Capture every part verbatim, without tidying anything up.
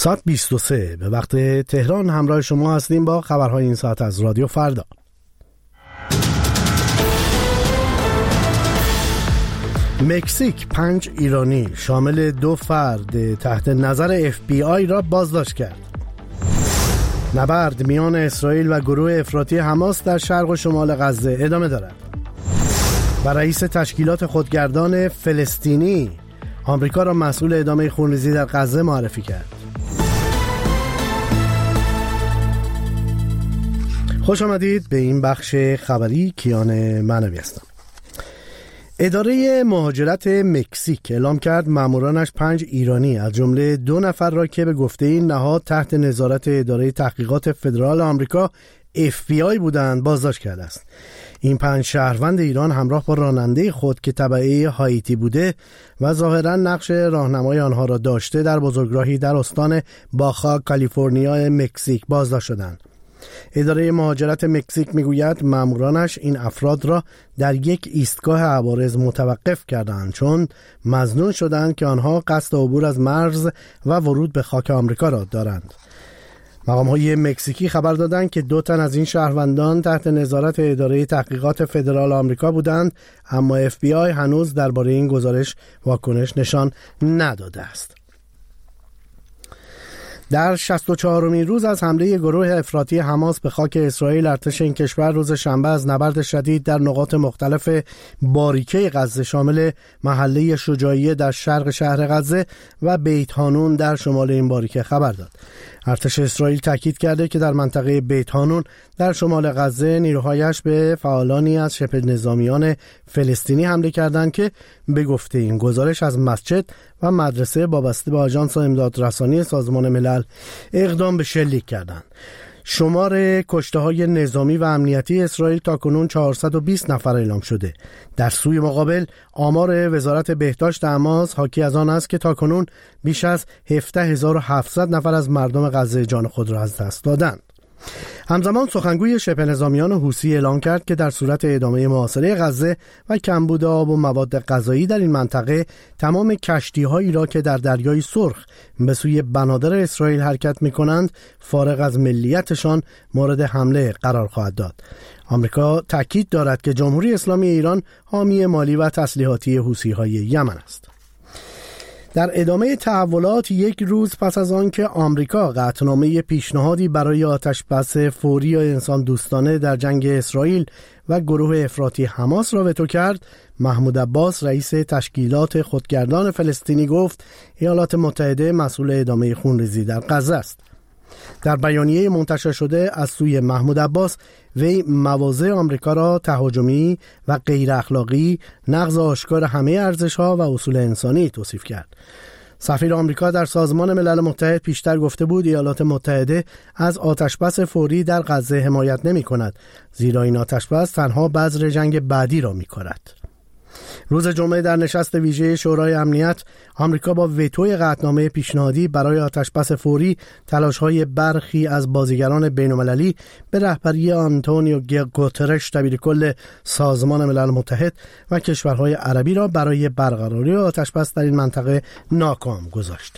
ساعت بیست و سه به وقت تهران همراه شما هستیم با خبرهای این ساعت از رادیو فردا. مکزیک پنج ایرانی شامل دو فرد تحت نظر اف بی آی را بازداشت کرد. نبرد میان اسرائیل و گروه افراطی حماس در شرق و شمال غزه ادامه دارد. و رئیس تشکیلات خودگردان فلسطینی آمریکا را مسئول ادامه خونریزی در غزه معرفی کرد. خوش آمدید به این بخش خبری. کیان معنوی هستم. اداره مهاجرت مکزیک اعلام کرد مامورانش پنج ایرانی از جمله دو نفر را که به گفته این نهاد تحت نظارت اداره تحقیقات فدرال آمریکا اف بی آی بودند بازداشت کرده است. این پنج شهروند ایران همراه با راننده خود که تبعه هایتی بوده و ظاهرا نقش راهنمای آنها را داشته در بزرگراهی در استان باخا کالیفرنیا مکزیک بازداشت شدند. اداره مهاجرت مکزیک میگوید مامورانش این افراد را در یک ایستگاه عوارض متوقف کردند چون مظنون شدند که آنها قصد عبور از مرز و ورود به خاک آمریکا را دارند. مقام‌های مکزیکی خبر دادند که دو تن از این شهروندان تحت نظارت اداره تحقیقات فدرال آمریکا بودند، اما اف بی آی هنوز درباره این گزارش واکنش نشان نداده است. در شصت و چهارمین روز از حمله گروه افراطی حماس به خاک اسرائیل، ارتش این کشور روز شنبه از نبرد شدید در نقاط مختلف باریکه غزه شامل محله شجاعیه در شرق شهر غزه و بیت هانون در شمال این باریکه خبر داد. ارتش اسرائیل تاکید کرده که در منطقه بیت هانون در شمال غزه نیروهایش به فعالانی از شبه نظامیان فلسطینی حمله کردند که به گفته این گزارش از مسجد و مدرسه وابسته به آژانس امدادرسانی سازمان ملل اقدام به شلیک کردند. شمار کشته‌های نظامی و امنیتی اسرائیل تاکنون چهارصد و بیست نفر اعلام شده. در سوی مقابل آمار وزارت بهداشت حماس حاکی از آن است که تاکنون بیش از هفده هزار و هفتصد نفر از مردم غزه جان خود را از دست دادند. همزمان سخنگوی شبه نظامیان حوثی اعلام کرد که در صورت ادامه محاصره غزه و کمبود آب و مواد غذایی در این منطقه، تمام کشتی‌هایی را که در دریای سرخ به سوی بنادر اسرائیل حرکت می‌کنند فارغ از ملیتشان مورد حمله قرار خواهد داد. آمریکا تاکید دارد که جمهوری اسلامی ایران حامی مالی و تسلیحاتی حوثی‌های یمن است. در ادامه تحولات، یک روز پس از آن که آمریکا قطعنامه پیشنهادی برای آتشبس فوری و انسان دوستانه در جنگ اسرائیل و گروه افراطی حماس را وتو کرد، محمود عباس رئیس تشکیلات خودگردان فلسطینی گفت ایالات متحده مسئول ادامه خونریزی در غزه است. در بیانیه منتشر شده از سوی محمود عباس، وی مواضع آمریکا را تهاجمی و غیر اخلاقی، نقض آشکار همه ارزش‌ها و اصول انسانی توصیف کرد. سفیر آمریکا در سازمان ملل متحد پیشتر گفته بود ایالات متحده از آتشبس فوری در غزه حمایت نمی‌کند، زیرا این آتشبس تنها بذر جنگ بعدی را می‌کند. روز جمعه در نشست ویژه شورای امنیت، آمریکا با وتوی قطعنامه پیشنهادی برای آتشبس فوری تلاش‌های برخی از بازیگران بین‌المللی به رهبری آنتونیو گوترش دبیرکل سازمان ملل متحد و کشورهای عربی را برای برقراری آتشبس در این منطقه ناکام گذاشت.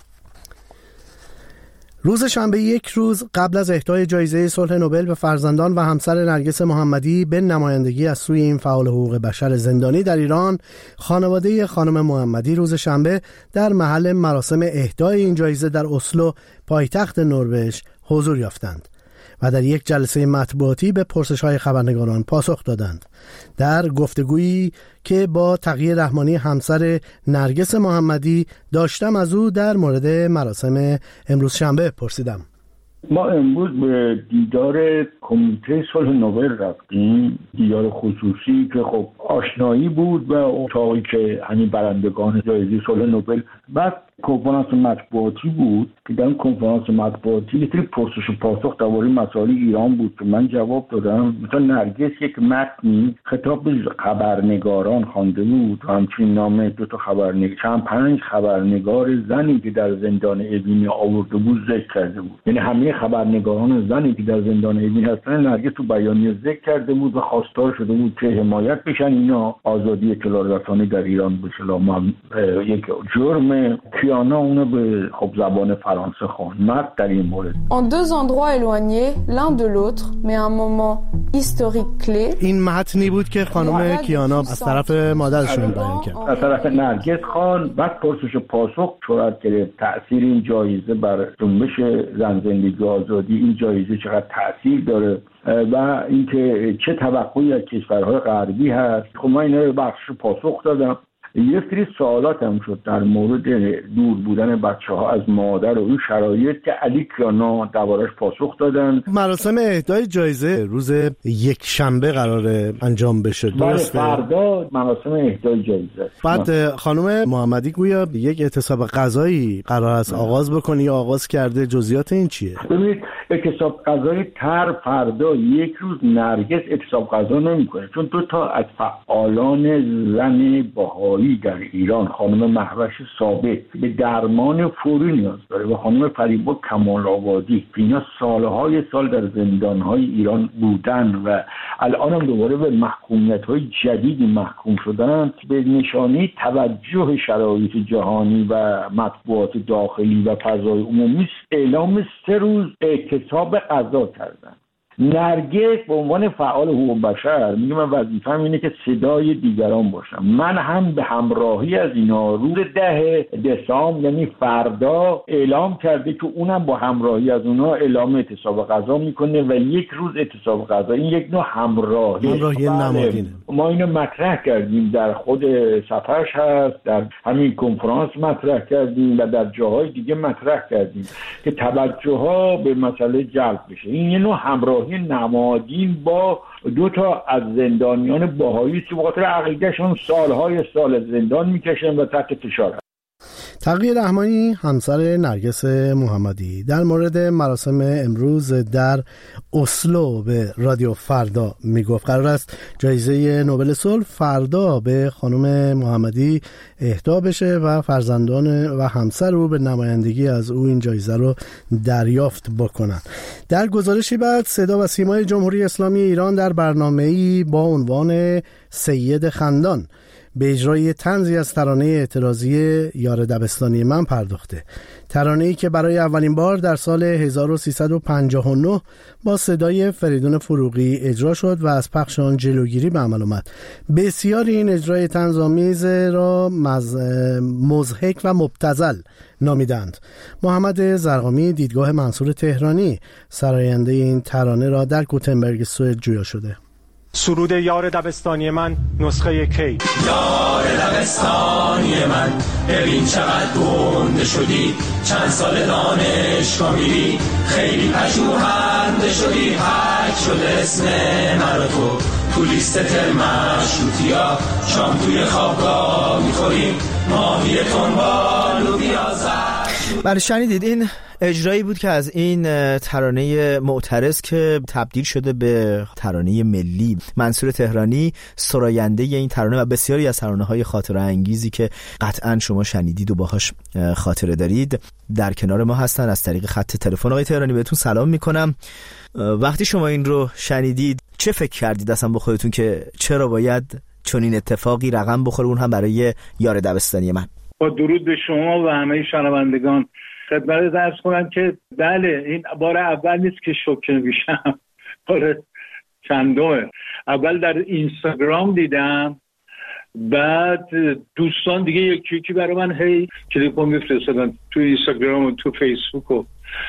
روز شنبه، یک روز قبل از اهدای جایزه صلح نوبل به فرزندان و همسر نرگس محمدی به نمایندگی از سوی این فعال حقوق بشر زندانی در ایران، خانواده خانم محمدی روز شنبه در محل مراسم اهدای این جایزه در اسلو، پایتخت نروژ، حضور یافتند و در یک جلسه مطبوعاتی به پرسش‌های خبرنگاران پاسخ دادند. در گفتگویی که با تقی رحمانی همسر نرگس محمدی داشتم از او در مورد مراسم امروز شنبه پرسیدم. ما امروز به دیدار کمیته صلح نوبل رفتیم، دیدار خصوصی که خب آشنایی بود و اتاقی که همین برندگان جایزه صلح نوبل. بعد کنفرانس مطبوعاتی بود که در اون کنفرانس مطبوعاتی یه سری پرسش و پاسخ درباره مسائل ایران بود که من جواب دادم. مثلا نرگس یک متنی خطاب به خبرنگاران خوانده بود و همچنین نام دو تا خبرنگار، چند پنج خبرنگار زنی که در زندان اوین آورده بود ذکر کرده بود. یعنی همه خبرنگاران زنی که در زندان اوین هستن نرگس تو بیانیه ذکر کرده بود و خواستار شده بود که حمایت بشن اینا، آزادی اطلاع رسانی در ایران به اصطلاح یک جرم کیانا اونو به خب زبان فرانسه خواند در این مورد. En deux endroits éloignés l'un de l'autre mais un moment historique clé. این متنی بود که خانم کیانا از طرف مادرشون بیان کرد. از طرف نرگس خان. بعد پرسش و پاسخ صورت گرفت. تأثیر این جایزه بر جنبش زن زندگی آزادی، این جایزه چقدر تأثیر داره و اینکه چه توقعی از کشورهای غربی هست. خب من اینا رو بخش پاسخ دادم. یه سری سوالات هم شد در مورد دور بودن بچه ها از مادر و این شرایط که علی کیانا دربارش پاسخ دادن. مراسم اهدای جایزه روز یک شنبه قراره انجام بشه، درسته؟ بله، فردا مراسم اهدای جایزه. بعد خانم محمدی گویا یک اعتصاب غذایی قرار است آغاز بکنی یا آغاز کرده، جزئیات این چیه؟ ببینید اعتصاب غذایی تر فردا یک روز نرگس اعتصاب غذا نمیکنه، چون دو تا از فعالان زن بهایی در ایران، خانم مهوش ثابت به درمان فوری نیاز داره و خانم فریبا کمال آبادی، اینا سالهای سال در زندانهای ایران بودن و الان هم دوباره به محکومیت‌های جدیدی محکوم شدن، به نشانی توجه شرایط جهانی و مطبوعات داخلی و فضای عمومی اعلام سه روز اعتصاب غذا کردن. نرگس به عنوان فعال حقوق بشر میگه من وظیفه‌م اینه که صدای دیگران باشم. من هم به همراهی از اینا روز ده دسامبر یعنی فردا اعلام کرده که اونم با همراهی از اونا اعلام اعتصاب غذا میکنه و یک روز اعتصاب غذا. این یک نوع همراهی همراهی نمادینه. ما اینو مطرح کردیم، در خود صفحش هست، در همین کنفرانس مطرح کردیم و در جاهای دیگه مطرح کردیم که توجه ها به مسئله جلب بشه. این یه نوع همراهی نمادین با دو تا از زندانیان بهایی که به خاطر عقیده‌شون سالهای سال زندان میکشن و تحت فشار. تقی رحمانی همسر نرگس محمدی در مورد مراسم امروز در اسلو به رادیو فردا میگفت قرار است جایزه نوبل صلح فردا به خانم محمدی اهدا بشه و فرزندان و همسر او به نمایندگی از او این جایزه رو دریافت بکنن. در گزارشی بعد صدا و سیمای جمهوری اسلامی ایران در برنامه‌ای با عنوان سید خندان به اجرای طنزی از ترانه اعتراضی یار دبستانی من پرداخته. ترانه‌ای که برای اولین بار در سال هزار و سیصد و پنجاه و نه با صدای فریدون فروغی اجرا شد و از پخش آن جلوگیری به عمل آمد. بسیاری این اجرای طنزآمیز را مضحک و مبتذل نامیدند. محمد زرقامی دیدگاه منصور تهرانی سراینده این ترانه را در گوتنبرگ سوئد جویا شده. سرود یار دبستانی من نسخه کی. یار دبستانی من ببین چقدر گنده شدی، چند سال دانشگاه میری، خیلی پژوهنده شدی، حک شده اسم من و تو تو لیست ترم مشروطیا، شام توی خوابگاه میخوریم ماهی تنبال و بیازر. بله شنیدید، این اجرایی بود که از این ترانه معترض که تبدیل شده به ترانه ملی. منصور تهرانی سراینده این ترانه و بسیاری از ترانه‌های خاطره انگیزی که قطعاً شما شنیدید و باهاش خاطره دارید در کنار ما هستن. از طریق خط تلفن آقای تهرانی بهتون سلام میکنم. وقتی شما این رو شنیدید چه فکر کردید اصلا با خودتون که چرا باید چنین اتفاقی رقم بخوره، اون هم برای یار دبستانی من؟ با درود به شما و همه شنوندگان خدمت عرض کنم که بله این بار اول نیست که شوکه میشم، بار چندمه. اول در اینستاگرام دیدم، بعد دوستان دیگه یکی یکی برای من هی کلیپو میفرستادن تو اینستاگرام و تو فیسبوک و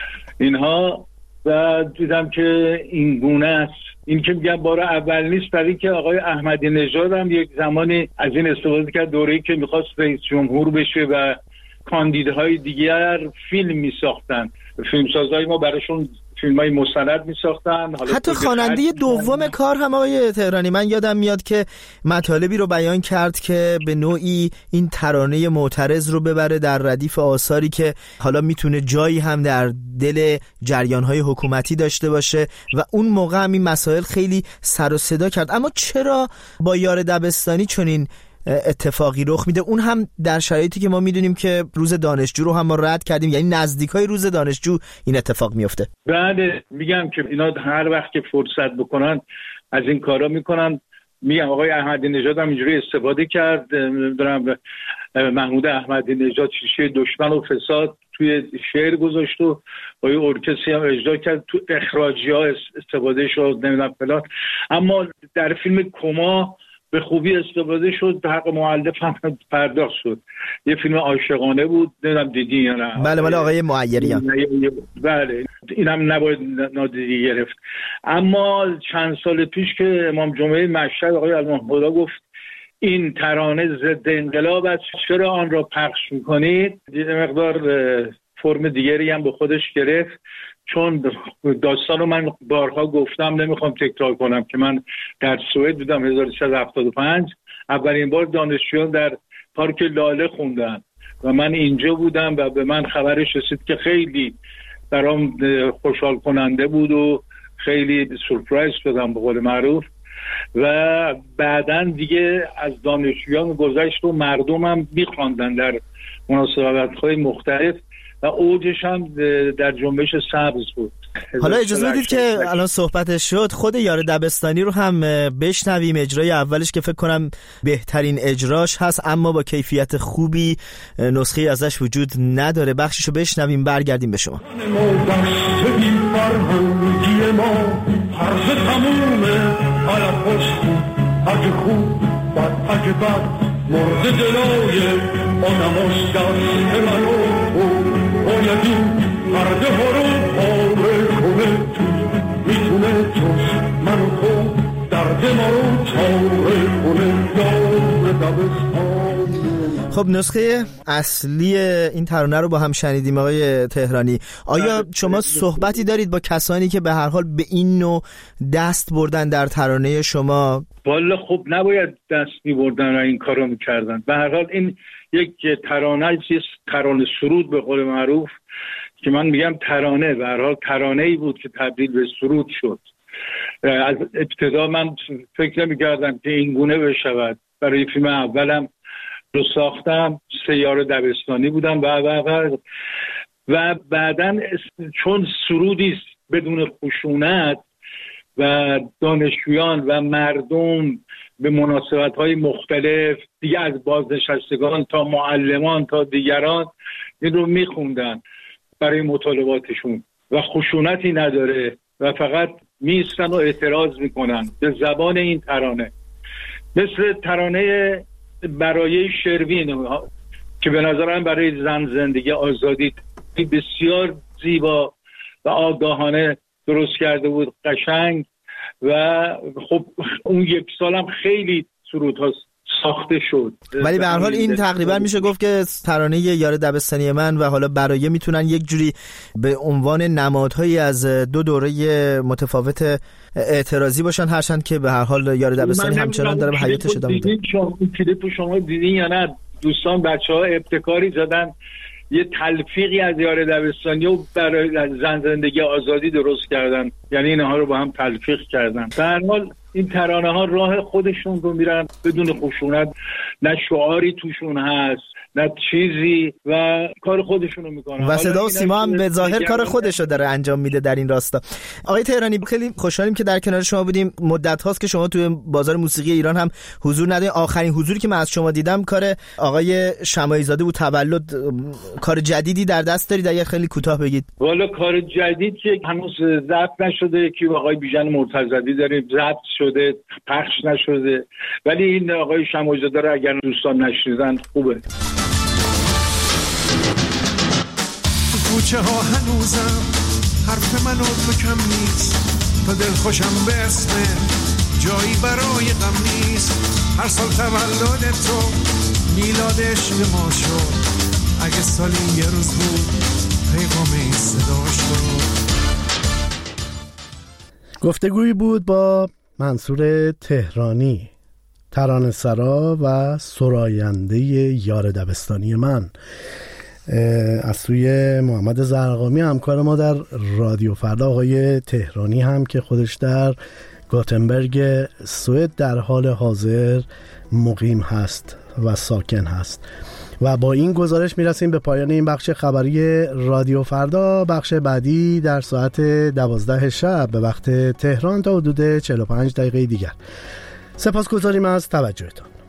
اینها، و دیدم که این گونه است. این که میگم بار اول نیست، برای که آقای احمدی نژاد هم یک زمانی از این استفاده کرد، دوره‌ای که میخواست رئیس جمهور بشه و کاندیداهای دیگر فیلم میساختن، فیلمسازهای ما براشون فیلمای مستند میساختن. حتی خواننده دوم کار هم آقای تهرانی من یادم میاد که مطالبی رو بیان کرد که به نوعی این ترانه معترض رو ببره در ردیف آثاری که حالا میتونه جایی هم در دل جریانهای حکومتی داشته باشه و اون موقع هم این مسائل خیلی سر و صدا کرد. اما چرا با یار دبستانی چنین اتفاقی رخ میده، اون هم در شرایطی که ما میدونیم که روز دانشجو رو هم ما رد کردیم، یعنی نزدیکای روز دانشجو این اتفاق میفته؟ بله میگم که اینا هر وقت که فرصت بکنن از این کارا میکنن. میگم آقای احمدی نژاد هم اینجوری استفاده کرد. دارم محمود احمدی نژاد شیشه دشمن و فساد توی شعر گذاشت و با یه ارکستری هم اجرا کرد، تو اخراجی ها استفاده شد نمیدونم فلان. اما در فیلم کما به خوبی استفاده شد، به حق مؤلف هم پرداخت شد. یه فیلم عاشقانه بود، نمیدونم دیدی یا نه؟ بله بله آقای معیریان. بله اینم نباید نادیده گرفت. اما چند سال پیش که امام جمعه مشهد آقای الماخوذا گفت این ترانه ضد انقلاب است، چرا آن را پخش میکنید؟ یه مقدار فرم دیگری هم به خودش گرفت، چون داستان رو من بارها گفتم، نمیخوام تکرار کنم که من در سوئد بودم هزار و سیصد و هفتاد و پنج، اولین بار دانشجویان در پارک لاله خوندن و من اینجا بودم و به من خبرش رسید که خیلی برام خوشحال کننده بود و خیلی سورپرایز شدم به قول معروف. و بعدن دیگه از دانشجویان گذشت و مردم هم میخواندن در مناسبت‌های مختلف و اوجش هم در جنبش سبز بود. حالا اجازه بدید که الان صحبتش شد خود یار دبستانی رو هم بشنویم، اجرای اولش که فکر کنم بهترین اجراش هست اما با کیفیت خوبی، نسخه ازش وجود نداره. بخششو بشنویم برگردیم به شما. مرد دلای آدماش دست منو باید این مرد ها رو پاره کنه، میتونه جز من و تو درد ما رو چاره کنه. یار دبستان. خب نسخه اصلی این ترانه رو با هم شنیدیم آقای تهرانی. آیا شما صحبتی دارید با کسانی که به هر حال به این نوع دست بردن در ترانه شما؟ والا خب نباید دست می بردن و این کار رو می کردن. به هر حال این یک ترانه است، ترانه سرود به قول معروف که من میگم ترانه، به هر حال ترانه ای بود که تبدیل به سرود شد. از ابتدا من فکر نمی کردم که این گونه بشود. برای فیلم اولم رو ساختم، سیار دبستانی بودم و و و و بعدن چون سرودی است بدون خشونت و دانشجویان و مردم به مناسبت‌های مختلف دیگه از بازنشستگان تا معلمان تا دیگران این رو میخوندن برای مطالباتشون و خشونتی نداره و فقط میستن و اعتراض میکنن به زبان این ترانه. مثل ترانه برای شروین که به نظرم برای زن زندگی آزادی بسیار زیبا و آگاهانه درست کرده بود، قشنگ. و خب اون یک سالم خیلی سرودها ساخته شد. ولی به هر حال این تقریبا میشه گفت که ترانه یار دبستانی من و حالا برای میتونن یک جوری به عنوان نمادهایی از دو دوره متفاوت اعتراضی باشن، هرچند که به هر حال یار دبستانی همچنان داره به حیاتش ادامه میده. شما کلیپ شما دیدین یا نه؟ دوستان بچه‌ها ابتکاری زدن، یه تلفیقی از یار دبستانی و برای زن زندگی آزادی درست کردن، یعنی اینها رو با هم تلفیق کردن. به هر حال این ترانه ها راه خودشون رو میرن بدون خشونت، نه شعاری توشون هست نه چیزی و کار خودشون رو میکنن و صدا و سیما هم به ظاهر کار خودش رو داره انجام میده در این راستا. آقای تهرانی خیلی خوشحالیم که در کنار شما بودیم. مدت هاست که شما توی بازار موسیقی ایران هم حضور ندارید. آخرین حضوری که من از شما دیدم کار آقای شماعی زاده بود، تولد. کار جدیدی در دست دارید؟ اگه خیلی کوتاه بگید. والا کار جدید که هنوز ضبط نشده، که آقای بیژن مرتضوی داریم، ضبط شده پخش نشده، ولی این آقای شماعی زاده رو اگر دوستان نشنیدن خوبه. کوچه ها هنوزم حرف من و تو کم نیست، تا دل خوشم به اسم جایی برای غم نیست. هر سال تولد تو میلاد عشق ما شد، اگه سالی یه روز بود پیغام این صدا شد. گفتگویی بود با منصور تهرانی، ترانه‌سرا و سراینده یار دبستانی من. از سوی محمد زرقامی همکار ما در رادیو فردا، آقای تهرانی هم که خودش در گاتنبرگ سوئد در حال حاضر مقیم هست و ساکن هست. و با این گزارش میرسیم به پایان این بخش خبری رادیو فردا. بخش بعدی در ساعت دوازده شب به وقت تهران تا حدود چهل و پنج دقیقه دیگر. سپاسگزاریم از توجهتان.